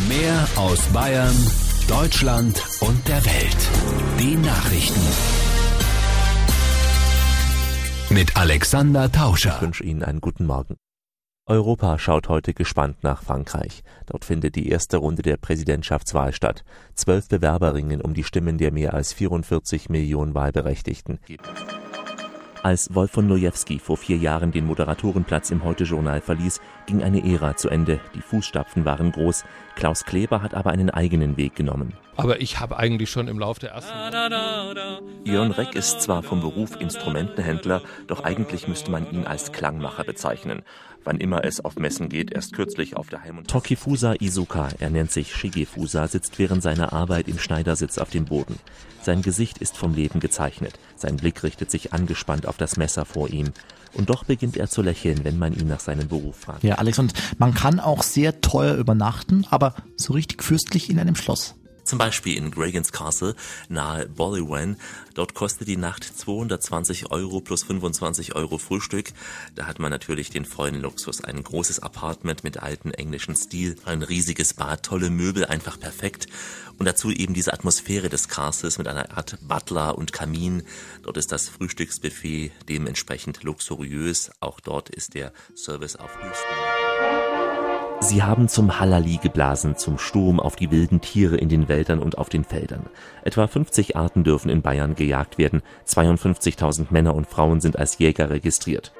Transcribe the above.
Mehr aus Bayern, Deutschland und der Welt. Die Nachrichten. Mit Alexander Tauscher. Ich wünsche Ihnen einen guten Morgen. Europa schaut heute gespannt nach Frankreich. Dort findet die erste Runde der Präsidentschaftswahl statt. 12 Bewerber ringen um die Stimmen der mehr als 44 Millionen Wahlberechtigten. Als Wolf von Nojewski vor 4 Jahren den Moderatorenplatz im Heute-Journal verließ, ging eine Ära zu Ende. Die Fußstapfen waren groß. Klaus Kleber hat aber einen eigenen Weg genommen. Aber ich habe eigentlich schon im Laufe der ersten... Jörn Reck ist zwar vom Beruf Instrumentenhändler, doch eigentlich müsste man ihn als Klangmacher bezeichnen. Wann immer es auf Messen geht, erst kürzlich auf der Heim- Tokifusa Iizuka, er nennt sich Shigefusa, sitzt während seiner Arbeit im Schneidersitz auf dem Boden. Sein Gesicht ist vom Leben gezeichnet. Sein Blick richtet sich angespannt auf das Messer vor ihm. Und doch beginnt er zu lächeln, wenn man ihn nach seinem Beruf fragt. Ja, Alex, und man kann auch sehr teuer übernachten, aber so richtig fürstlich in einem Schloss. Zum Beispiel in Gregans Castle nahe Ballywan. Dort kostet die Nacht 220 € plus 25 € Frühstück. Da hat man natürlich den vollen Luxus. Ein großes Apartment mit altem englischen Stil, ein riesiges Bad, tolle Möbel, einfach perfekt. Und dazu eben diese Atmosphäre des Castles mit einer Art Butler und Kamin. Dort ist das Frühstücksbuffet dementsprechend luxuriös. Auch dort ist der Service auf höchstem Niveau. Sie haben zum Hallali geblasen, zum Sturm auf die wilden Tiere in den Wäldern und auf den Feldern. Etwa 50 Arten dürfen in Bayern gejagt werden. 52.000 Männer und Frauen sind als Jäger registriert.